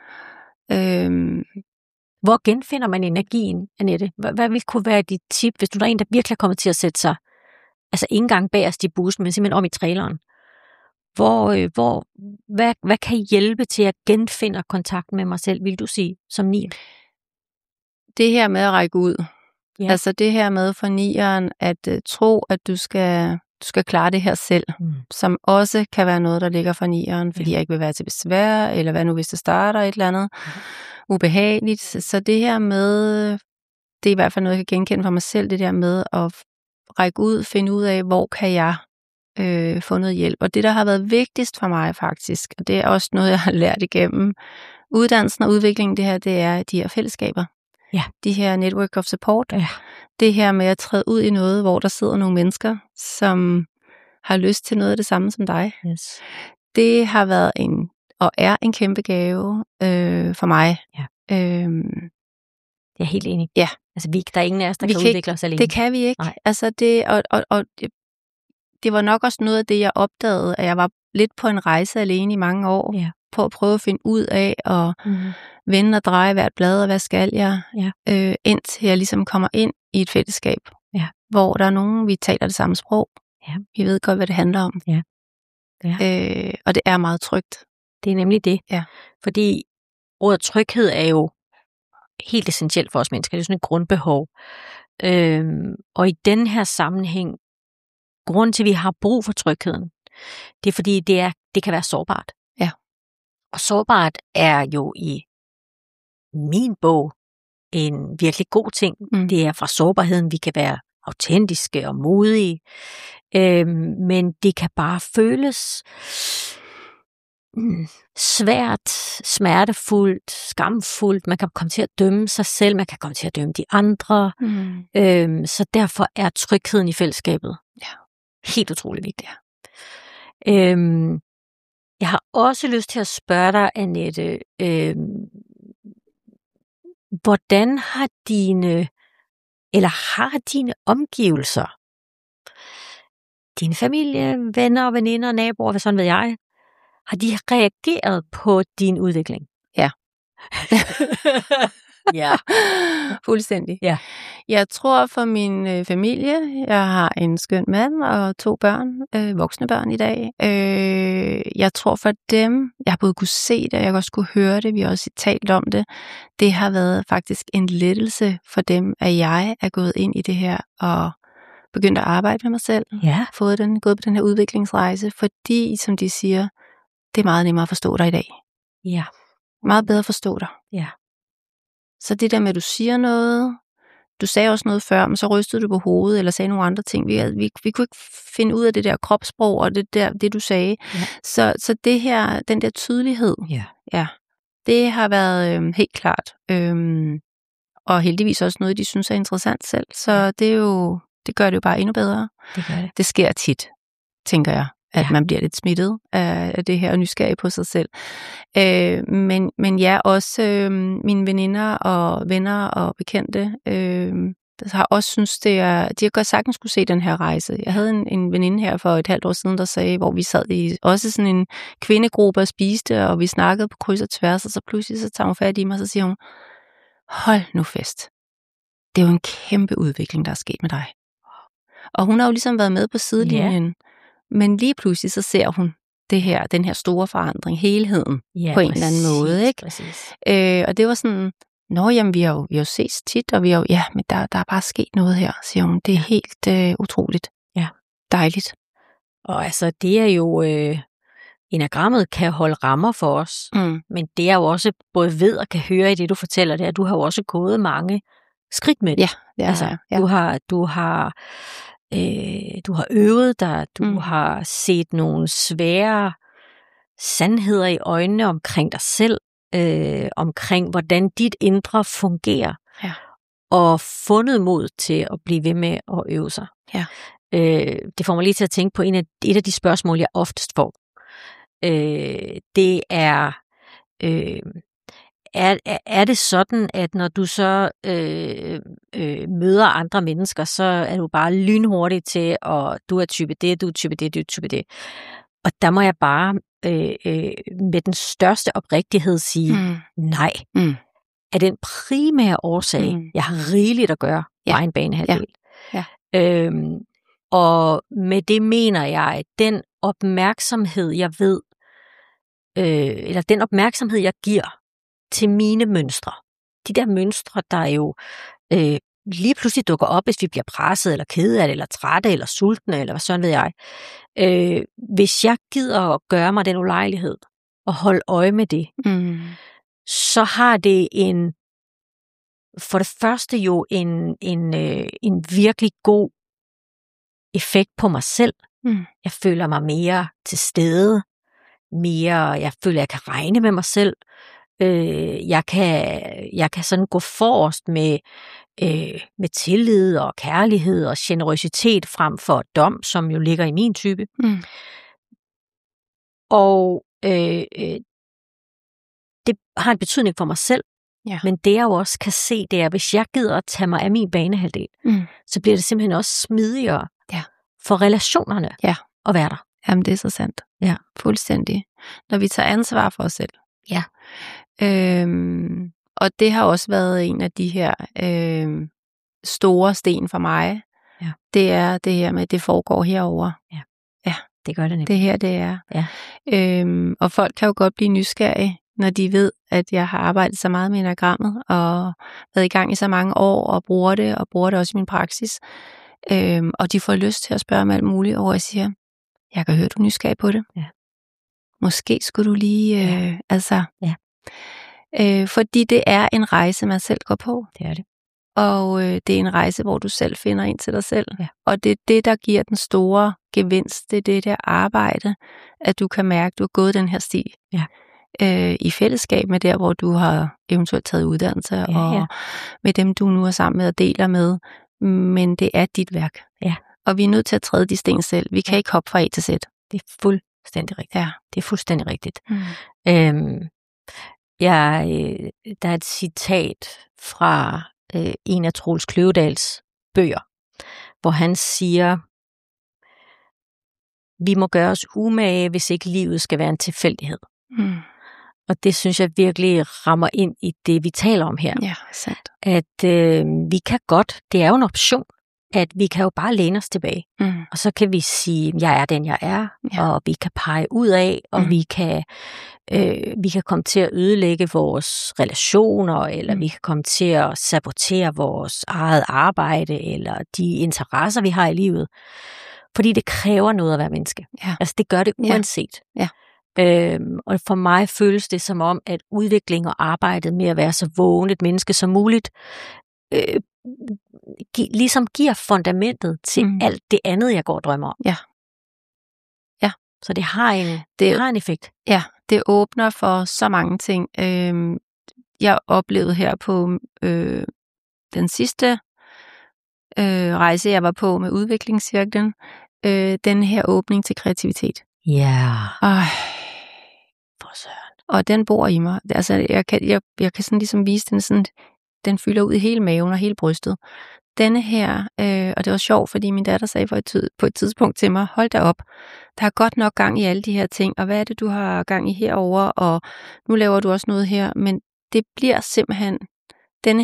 Hvor genfinder man energien, Annette? Hvad vil kunne være dit tip, hvis du er en, der virkelig er kommet til at sætte sig, altså ikke engang bagerst i bussen, men simpelthen om i traileren? Hvad kan hjælpe til at genfinde kontakten med mig selv, vil du sige, som nier? Det her med at række ud. Ja. Altså det her med for nieren at tro, at du skal du skal klare det her selv, som også kan være noget, der ligger for 9'eren, fordi jeg ikke vil være til besvær, eller hvad nu, hvis det starter et eller andet ubehageligt. Så det her med, det er i hvert fald noget, jeg kan genkende for mig selv, det der med at række ud, finde ud af, hvor kan jeg få noget hjælp. Og det, der har været vigtigst for mig faktisk, og det er også noget, jeg har lært igennem uddannelsen og udviklingen, det er de her fællesskaber. Ja. De her network of support. Ja. Det her med at træde ud i noget, hvor der sidder nogle mennesker, som har lyst til noget af det samme som dig. Yes. Det har været og er en kæmpe gave for mig. Ja. Jeg er helt enig. Ja. Altså, der er ingen af os, der kan udvikle os alene. Det kan vi ikke. Nej. Altså, det var nok også noget af det, jeg opdagede, at jeg var lidt på en rejse alene i mange år, på at prøve at finde ud af, og vende og dreje hvert blad, og hvad skal jeg, indtil jeg ligesom kommer ind i et fællesskab, hvor der er nogen, vi taler det samme sprog. Ja. Vi ved godt, hvad det handler om. Ja. Og det er meget trygt. Det er nemlig det. Ja. Fordi ordet tryghed er jo helt essentielt for os mennesker. Det er sådan et grundbehov. Og i den her sammenhæng, grunden til, at vi har brug for trygheden, det er fordi, det kan være sårbart. Ja. Og sårbart er jo i min bog en virkelig god ting. Det er fra sårbarheden, vi kan være autentiske og modige, men det kan bare føles svært, smertefuldt, skamfuldt. Man kan komme til at dømme sig selv, man kan komme til at dømme de andre. Så derfor er trygheden i fællesskabet helt utrolig vigtig. Jeg har også lyst til at spørge dig, Annette, hvordan har dine omgivelser, din familie, venner, veninder, naboer, hvad sådan ved jeg, har de reageret på din udvikling? Ja. Ja. Fuldstændig. Ja. Jeg tror for min familie, jeg har en skøn mand og 2 børn, voksne børn i dag. Jeg tror for dem, jeg har både kunne se det, og jeg har også kunne høre det, vi har også talt om det. Det har været faktisk en lettelse for dem, at jeg er gået ind i det her og begyndt at arbejde med mig selv. Ja. Gået på den her udviklingsrejse, fordi, som de siger, det er meget nemmere at forstå dig i dag. Ja. Meget bedre at forstå dig. Ja. Så det der med, at du siger noget, du sagde også noget før, men så rystede du på hovedet, eller sagde nogle andre ting. Vi kunne ikke finde ud af det der kropssprog, og det du sagde. Ja. Så det her, den der tydelighed, det har været helt klart. Og heldigvis også noget, de synes er interessant selv. Så det gør det jo bare endnu bedre. Det gør det. Det sker tit, tænker jeg, at man bliver lidt smittet af det her, og nysgerrig på sig selv. Men ja, også mine veninder og venner og bekendte har også synes, de har godt sagtens skulle se den her rejse. Jeg havde en veninde her for et halvt år siden, der sagde, hvor vi sad i også sådan en kvindegruppe og spiste, og vi snakkede på kryds og tværs, og så pludselig så tager hun fat i mig, og så siger hun, hold nu fest. Det er jo en kæmpe udvikling, der er sket med dig. Og hun har jo ligesom været med på sidelinjen, men lige pludselig så ser hun den her store forandring, helheden på en eller anden måde, ikke? Og det var sådan, jamen vi har jo ses tit, og vi har jo, men der er bare sket noget her, siger hun. Det er helt utroligt. Ja. Dejligt. Og altså, det er jo, enagrammet kan holde rammer for os, men det er jo også både ved og kan høre i det, du fortæller, det er, at du har jo også gået mange skridt med det. Ja, det er jeg. Ja. Du har øvet dig, du har set nogle svære sandheder i øjnene omkring dig selv, omkring hvordan dit indre fungerer, og fundet mod til at blive ved med at øve sig. Ja. Det får mig lige til at tænke på et af de spørgsmål, jeg oftest får. Det er det sådan, at når du så møder andre mennesker, så er du bare lynhurtig til, at du er type det, du er type det, du er type det. Og der må jeg bare med den største oprigtighed sige nej. Af den primære årsag, jeg har rigeligt at gøre på egen banehalvdel. Ja. Og med det mener jeg, at den opmærksomhed, jeg ved, eller den opmærksomhed, jeg giver til mine mønstre, de der mønstre, der jo lige pludselig dukker op, hvis vi bliver presset, eller kede af det, eller trætte, eller sultne, eller hvad sådan ved jeg. Hvis jeg gider at gøre mig den ulejlighed, og holde øje med det, så har det for det første jo en virkelig god effekt på mig selv. Jeg føler mig mere til stede, jeg føler, jeg kan regne med mig selv. Jeg kan sådan gå forrest med tillid og kærlighed og generøsitet frem for dom, som jo ligger i min type. Og det har en betydning for mig selv. Ja. Men det jeg jo også kan se, det er, hvis jeg gider at tage mig af min banehalvdel, så bliver det simpelthen også smidigere for relationerne at være der. Jamen, det er så sandt. Ja. Fuldstændig. Når vi tager ansvar for os selv. Ja. Og det har også været en af de her store sten for mig. Ja. Det er det her med, at det foregår herover. Ja, det gør det nemlig. Det her, det er. Ja. Og folk kan jo godt blive nysgerrige, når de ved, at jeg har arbejdet så meget med enagrammet, og været i gang i så mange år, og bruger det også i min praksis. Og de får lyst til at spørge mig alt muligt, og jeg siger, jeg kan høre, du er nysgerrig på det. Ja. Måske skulle du lige, fordi det er en rejse, man selv går på. Det er det. Og det er en rejse, hvor du selv finder ind til dig selv. Ja. Og det er det, der giver den store gevinst. Det er det der arbejde, at du kan mærke, at du har gået den her sti. Ja. I fællesskab med der, hvor du har eventuelt taget uddannelse, og med dem, du nu er sammen med og deler med. Men det er dit værk. Ja. Og vi er nødt til at træde de sten selv. Vi kan ikke hoppe fra A til Z. Det er fuldstændig rigtigt. Ja. Det er fuldstændig rigtigt. Der er et citat fra en af Troels Kløvedals bøger, hvor han siger, vi må gøre os umage, hvis ikke livet skal være en tilfældighed. Og det synes jeg virkelig rammer ind i det, vi taler om her. Ja, sandt. At vi kan godt, det er jo en option, at vi kan jo bare læne os tilbage. Og så kan vi sige, jeg er den, jeg er, og vi kan pege ud af, og vi kan komme til at ødelægge vores relationer, eller vi kan komme til at sabotere vores eget arbejde, eller de interesser, vi har i livet. Fordi det kræver noget at være menneske. Ja. Altså det gør det uanset. Ja. Og for mig føles det som om, at udvikling og arbejdet med at være så vågen et menneske som muligt, ligesom giver fundamentet til alt det andet, jeg går og drømmer om. Ja. Ja. Så det har en effekt. Ja, det åbner for så mange ting. Jeg oplevede her på den sidste rejse, jeg var på med udviklingscirklen, den her åbning til kreativitet. Ja. For søren. Og den bor i mig. Altså, jeg kan sådan ligesom vise den sådan, den fylder ud i hele maven og hele brystet. Denne her, og det var sjovt, fordi min datter sagde på et tidspunkt til mig, hold da op, der er godt nok gang i alle de her ting, og hvad er det, du har gang i herover, og nu laver du også noget her, men det bliver simpelthen den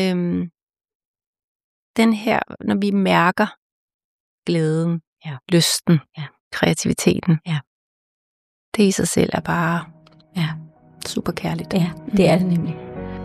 her, når vi mærker glæden, lysten, kreativiteten, det i sig selv er bare super kærligt. Ja, det er det nemlig.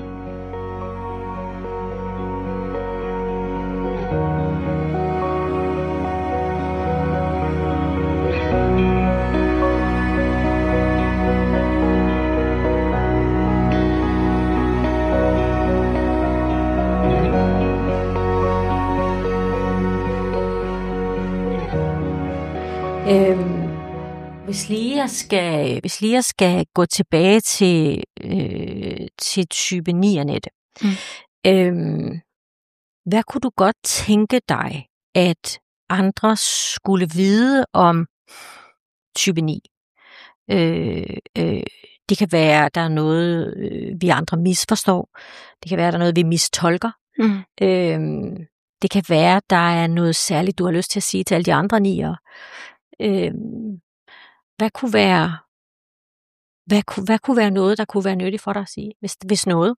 Hvis lige jeg skal gå tilbage til type 9, Annette, hvad kunne du godt tænke dig, at andre skulle vide om type 9? Det kan være, at der er noget, vi andre misforstår. Det kan være, at der er noget, vi mistolker. Det kan være, at der er noget særligt, du har lyst til at sige til alle de andre 9'ere. Hvad kunne være noget, der kunne være nyttigt for dig at sige, hvis noget?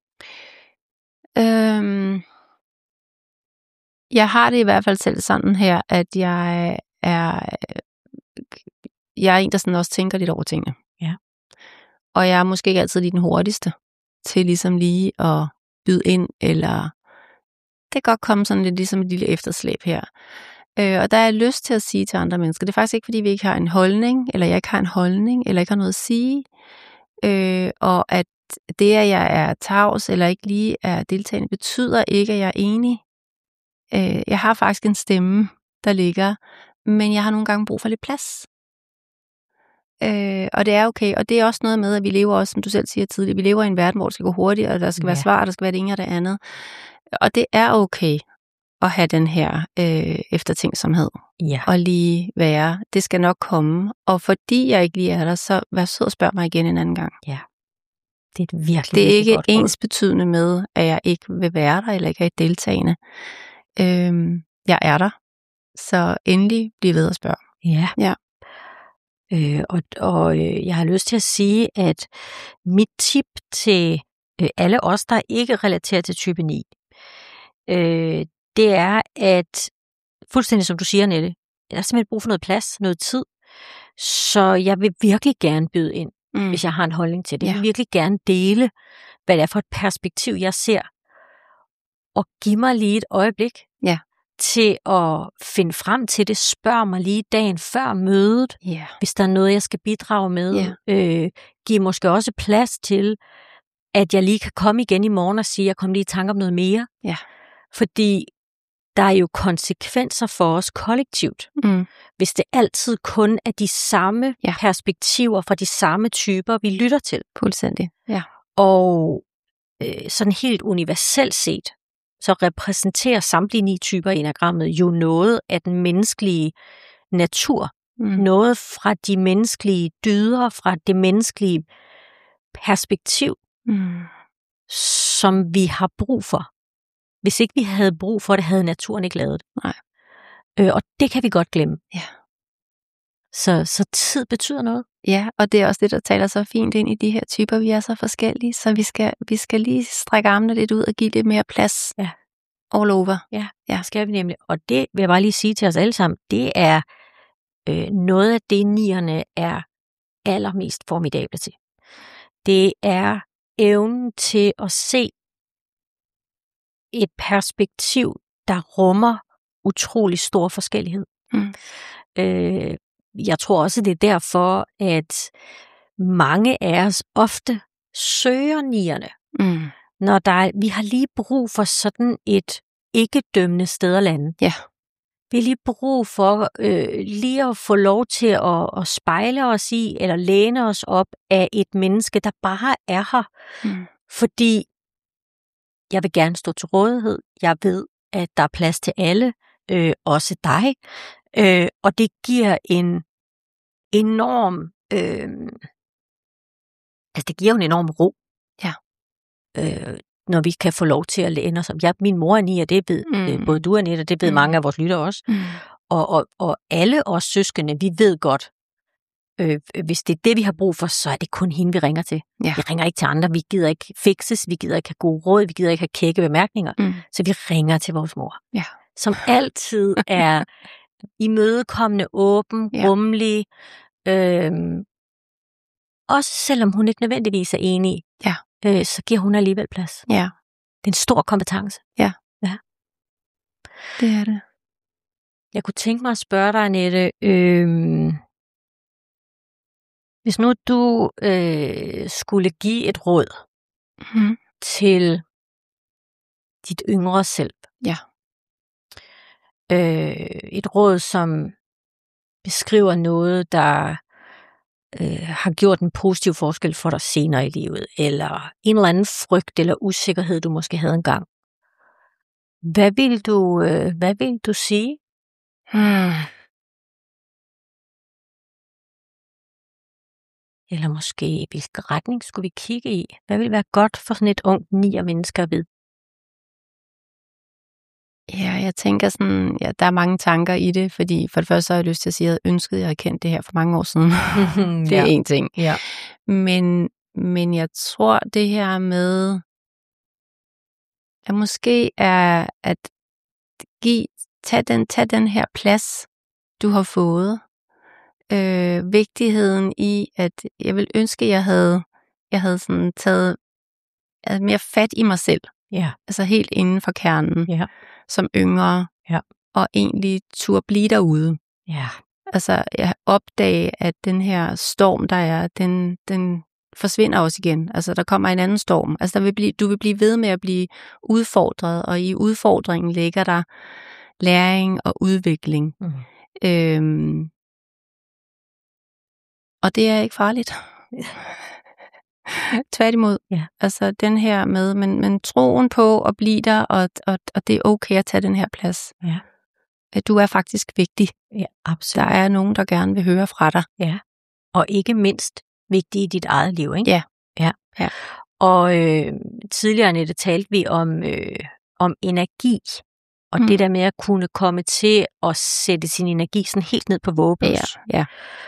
Jeg har det i hvert fald selv sådan her, at jeg er en, der sådan også tænker lidt over tingene. Ja. Og jeg er måske ikke altid lige den hurtigste til ligesom lige at byde ind, eller kan godt komme sådan lidt ligesom et lille efterslæb her. Og der er jeg lyst til at sige til andre mennesker, det er faktisk ikke, fordi vi ikke har en holdning, eller jeg ikke har en holdning, eller ikke har noget at sige, og at det, at jeg er tavs, eller ikke lige er deltagende, betyder ikke, at jeg er enig. Jeg har faktisk en stemme, der ligger, men jeg har nogle gange brug for lidt plads. Og det er okay, og det er også noget med, at vi lever også, som du selv siger tidligere, vi lever i en verden, hvor det skal gå hurtigt, og der skal være svar, der skal være det ene og det andet. Og det er okay at have den her eftertænksomhed. Ja. Og lige være, det skal nok komme. Og fordi jeg ikke lige er der, så vær sød og spørg mig igen en anden gang. Ja. Det er virkelig, det er ikke godt råd. ensbetydende med, at jeg ikke vil være der, eller ikke er deltagende. Jeg er der. Så endelig bliv ved at spørge. Ja. Jeg har lyst til at sige, at mit tip til alle os, der ikke relaterer til type 9, det er, at fuldstændig som du siger, Annette, jeg har simpelthen brug for noget plads, noget tid, så jeg vil virkelig gerne byde ind, hvis jeg har en holdning til det. Jeg vil virkelig gerne dele, hvad det er for et perspektiv, jeg ser, og give mig lige et øjeblik til at finde frem til det. Spørg mig lige dagen før mødet, hvis der er noget, jeg skal bidrage med. Giv måske også plads til, at jeg lige kan komme igen i morgen og sige, at jeg kom lige i tanke om noget mere. Fordi der er jo konsekvenser for os kollektivt, hvis det altid kun er de samme perspektiver fra de samme typer, vi lytter til. Fuldstændig. Og sådan helt universelt set, så repræsenterer samtlige 9 typer i enagrammet jo noget af den menneskelige natur. Noget fra de menneskelige dyder, fra det menneskelige perspektiv, som vi har brug for. Hvis ikke vi havde brug for det, havde naturen ikke lavet det. Nej. Og det kan vi godt glemme. Så tid betyder noget. Ja, og det er også det, der taler så fint ind i de her typer. Vi er så forskellige, så vi skal lige strække armene lidt ud og give lidt mere plads all over. Ja, skal vi nemlig. Og det vil jeg bare lige sige til os alle sammen, det er noget af det, nierne er allermest formidable til. Det er evnen til at se et perspektiv, der rummer utrolig stor forskellighed. Jeg tror også, det er derfor, at mange af os ofte søger nierne, når vi har lige brug for sådan et ikke-dømmende sted at lande. Vi har lige brug for lige at få lov til at spejle os i, eller læne os op af et menneske, der bare er her. Fordi jeg vil gerne stå til rådighed. Jeg ved, at der er plads til alle, også dig. Og det giver en enorm, det giver en enorm ro. Når vi kan få lov til at læne os om. Min mor er 9, og det ved både du og Annette, og det ved mange af vores lyttere også. Og alle os søskende, vi ved godt, hvis det er det, vi har brug for, så er det kun hende, vi ringer til. Vi ringer ikke til andre, vi gider ikke fikses, vi gider ikke have gode råd, vi gider ikke have kække bemærkninger, så vi ringer til vores mor. Som altid er imødekommende, åben, rummelig, også selvom hun ikke nødvendigvis er enig, så giver hun alligevel plads. Det er en stor kompetence. Det er det. Jeg kunne tænke mig at spørge dig, Annette, hvis nu du skulle give et råd til dit yngre selv. Et råd, som beskriver noget, der har gjort en positiv forskel for dig senere i livet, eller en eller anden frygt eller usikkerhed, du måske havde engang. Hvad vil du sige? Eller måske, hvilken retning skulle vi kigge i? Hvad vil være godt for sådan et ungt 9'er menneske at vide? Jeg tænker sådan, der er mange tanker i det, fordi for det første så har jeg lyst til at sige, at jeg ønskede, at jeg havde kendt det her for mange år siden. Det er en ting. Men jeg tror, det her med, at måske er at tage den her plads, du har fået. Vigtigheden i, at jeg vil ønske, at jeg havde sådan taget mere fat i mig selv. Ja. Altså helt inden for kernen, Ja. som yngre, Ja. og egentlig turde blive derude. Ja. Altså jeg opdage, at den her storm, der er, den forsvinder også igen. Altså der kommer en anden storm. Altså du vil blive ved med at blive udfordret, og i udfordringen ligger der læring og udvikling. Og det er ikke farligt. Tværtimod. Ja. Altså den her med, men troen på at blive der, og det er okay at tage den her plads. Ja. At du er faktisk vigtig. Ja, absolut. Der er nogen, der gerne vil høre fra dig. Ja. Og ikke mindst vigtig i dit eget liv, ikke? Ja. Ja. Ja. Og tidligere, Annette, talte vi om energi. Og det der med at kunne komme til at sætte sin energi sådan helt ned på vågeblus. Ja.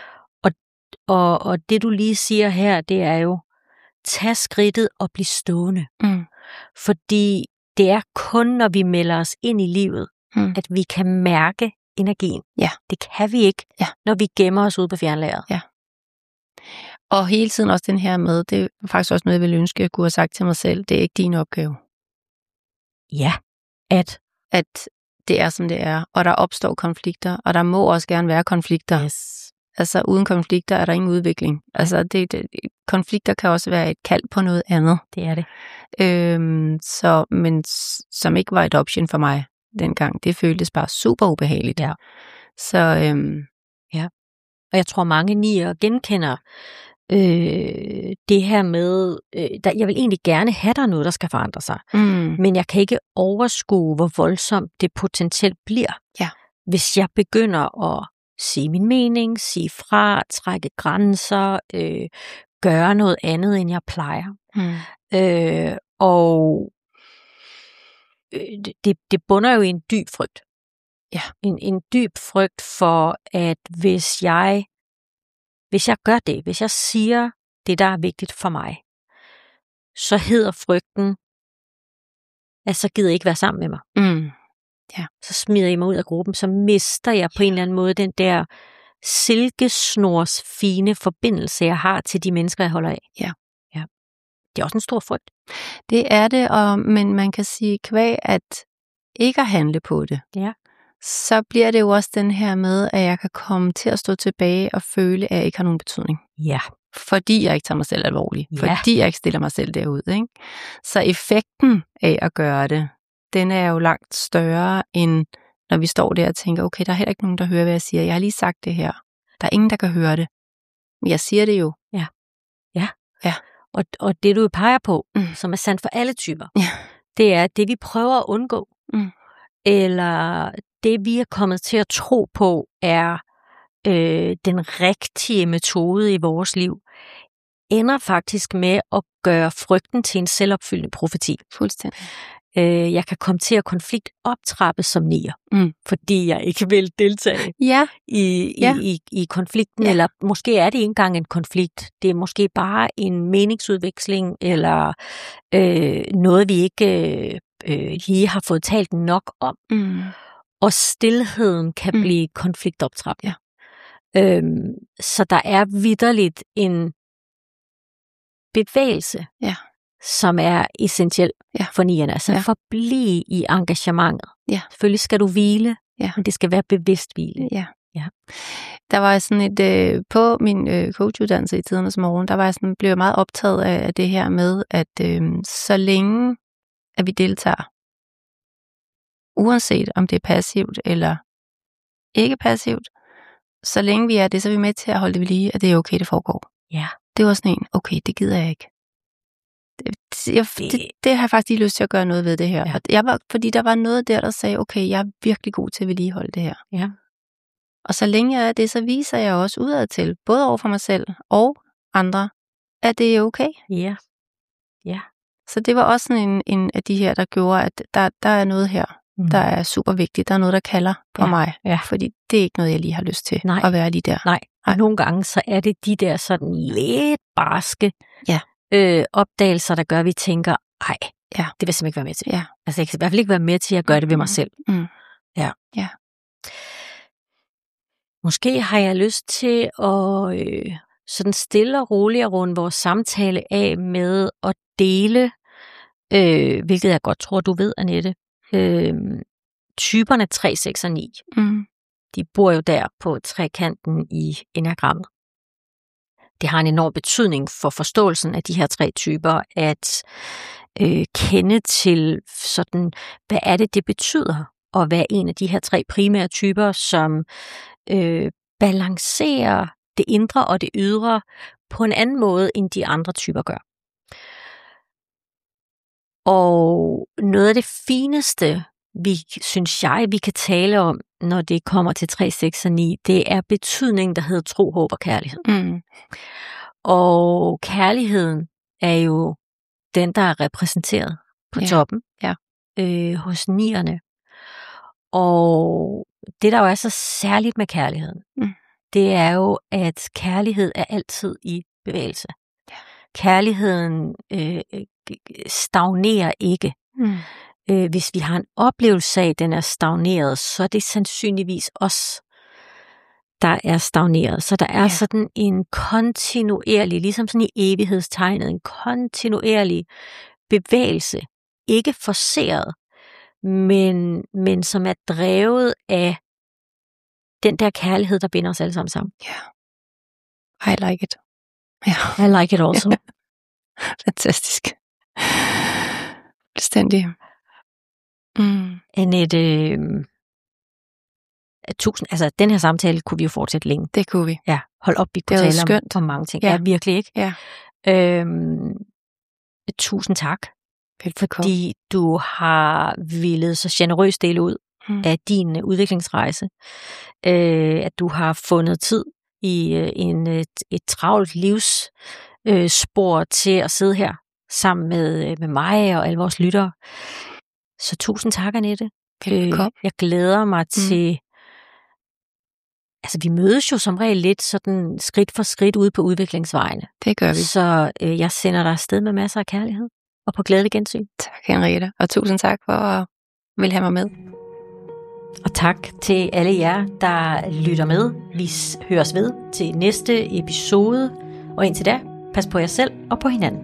Og det du lige siger her, det er jo, tag skridtet og bliv stående. Fordi det er kun, når vi melder os ind i livet, at vi kan mærke energien. Ja. Det kan vi ikke, når vi gemmer os ude på fjernlageret. Ja. Og hele tiden også den her med, det er faktisk også noget, jeg ville ønske, at jeg kunne have sagt til mig selv, det er ikke din opgave. Ja. At det er, som det er, og der opstår konflikter, og der må også gerne være konflikter. Yes. Altså uden konflikter er der ingen udvikling. Altså konflikter kan også være et kald på noget andet. Det er det. Men som ikke var et option for mig dengang. Det føltes bare super ubehageligt. Ja. Så ja. Og jeg tror mange nier genkender det her med, jeg vil egentlig gerne have der noget, der skal forandre sig. Men jeg kan ikke overskue, hvor voldsomt det potentielt bliver. Ja. Hvis jeg begynder at sige min mening, sige fra, trække grænser, gøre noget andet, end jeg plejer. Og det bunder jo i en dyb frygt. Ja. En dyb frygt for, at hvis jeg gør det, hvis jeg siger det, der er vigtigt for mig, så hedder frygten, at så gider jeg ikke være sammen med mig. Ja. Så smider jeg mig ud af gruppen, så mister jeg på en eller anden måde den der silkesnors fine forbindelse, jeg har til de mennesker, jeg holder af. Ja. Det er også en stor frygt. Det er det, men man kan sige, kvæg at ikke at handle på det. Ja. Så bliver det jo også den her med, at jeg kan komme til at stå tilbage og føle, at jeg ikke har nogen betydning. Ja. Fordi jeg ikke tager mig selv alvorligt. Ja. Fordi jeg ikke stiller mig selv derud. Ikke? Så effekten af at gøre det, den er jo langt større, end når vi står der og tænker, okay, der er heller ikke nogen, der hører, hvad jeg siger. Jeg har lige sagt det her. Der er ingen, der kan høre det. Men jeg siger det jo. Ja. Og det, du peger på, som er sandt for alle typer, det er det, vi prøver at undgå. Eller det, vi er kommet til at tro på, er den rigtige metode i vores liv, ender faktisk med at gøre frygten til en selvopfyldende profeti. Fuldstændig. Jeg kan komme til at konflikt optrappe som nier, fordi jeg ikke vil deltage i konflikten, eller måske er det ikke engang en konflikt. Det er måske bare en meningsudveksling, eller noget, vi ikke lige har fået talt nok om. Og stilheden kan blive konfliktoptrappende. Så der er vitterligt en bevægelse, som er essentiel for nierne. Altså forblive i engagementet. Selvfølgelig skal du hvile, men det skal være bevidst hvile. Der var sådan et, på min coachuddannelse i tidernes morgen, der var jeg blev meget optaget af det her med, at så længe at vi deltager, uanset om det er passivt eller ikke passivt, så længe vi er det, så er vi med til at holde det ved lige, at det er okay, det foregår. Ja. Det var sådan en, okay, det gider jeg ikke. Det har jeg faktisk lige lyst til at gøre noget ved det her. Ja. Fordi der var noget der sagde, okay, jeg er virkelig god til at vedligeholde det her. Ja. Og så længe jeg er det, så viser jeg også udad til, både over for mig selv og andre, at det er okay. Ja. Så det var også sådan en af de her, der gjorde, at der er noget her, der er super vigtigt. Der er noget, der kalder på mig. Ja. Fordi det er ikke noget, jeg lige har lyst til at være lige der. Nej. Og nogle gange, så er det de der sådan lidt barske opdagelser, der gør, at vi tænker, ej, det vil jeg simpelthen ikke være med til. Ja. Altså, jeg kan i hvert fald ikke være med til at gøre det ved mig selv. Ja. Måske har jeg lyst til at sådan stille og roligt runde vores samtale af med at dele hvilket jeg godt tror, du ved, Annette. Typerne 3, 6 og 9, de bor jo der på trekanten i enagrammet. Det har en enorm betydning for forståelsen af de her 3 typer, at kende til sådan, hvad er det betyder, og hvad er en af de her 3 primære typer, som balancerer det indre og det ydre på en anden måde, end de andre typer gør. Og noget af det fineste, synes jeg, vi kan tale om, når det kommer til 3, 6 og 9, det er betydningen, der hedder tro, håb og kærlighed. Og kærligheden er jo den, der er repræsenteret på toppen hos 9'erne. Og det, der jo er så særligt med kærligheden, det er jo, at kærlighed er altid i bevægelse. Kærligheden stagnerer ikke. Hvis vi har en oplevelse af, at den er stagneret, så er det sandsynligvis os, der er stagneret. Så der er sådan en kontinuerlig, ligesom sådan i evighedstegnet, en kontinuerlig bevægelse. Ikke forceret, men som er drevet af den der kærlighed, der binder os alle sammen. I like it. I like it also. Fantastisk. Fuldstændig. Annette, den her samtale kunne vi jo fortsætte længe. Det kunne vi. Ja, hold op, vi kunne tale om mange ting. Ja, virkelig ikke. Ja. Tusind tak, fordi du har villet så generøst dele ud af din udviklingsrejse. At du har fundet tid i et travlt livsspor til at sidde her sammen med mig og alle vores lyttere. Så tusind tak, Annette. Jeg glæder mig til... Altså, vi mødes jo som regel lidt sådan skridt for skridt ude på udviklingsvejene. Det gør vi. Så jeg sender dig afsted med masser af kærlighed og på glædelig gensyn. Tak, Henriette. Og tusind tak for at ville have mig med. Og tak til alle jer, der lytter med. Vi høres ved til næste episode. Og indtil da, pas på jer selv og på hinanden.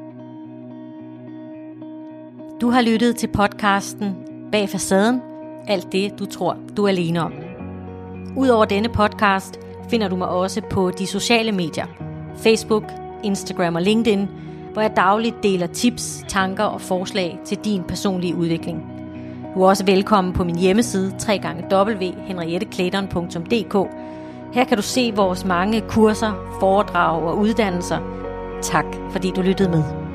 Du har lyttet til podcasten Bag Facaden. Alt det, du tror, du er alene om. Udover denne podcast finder du mig også på de sociale medier. Facebook, Instagram og LinkedIn, hvor jeg dagligt deler tips, tanker og forslag til din personlige udvikling. Du er også velkommen på min hjemmeside www.henrietteklayton.dk. Her kan du se vores mange kurser, foredrag og uddannelser. Tak fordi du lyttede med.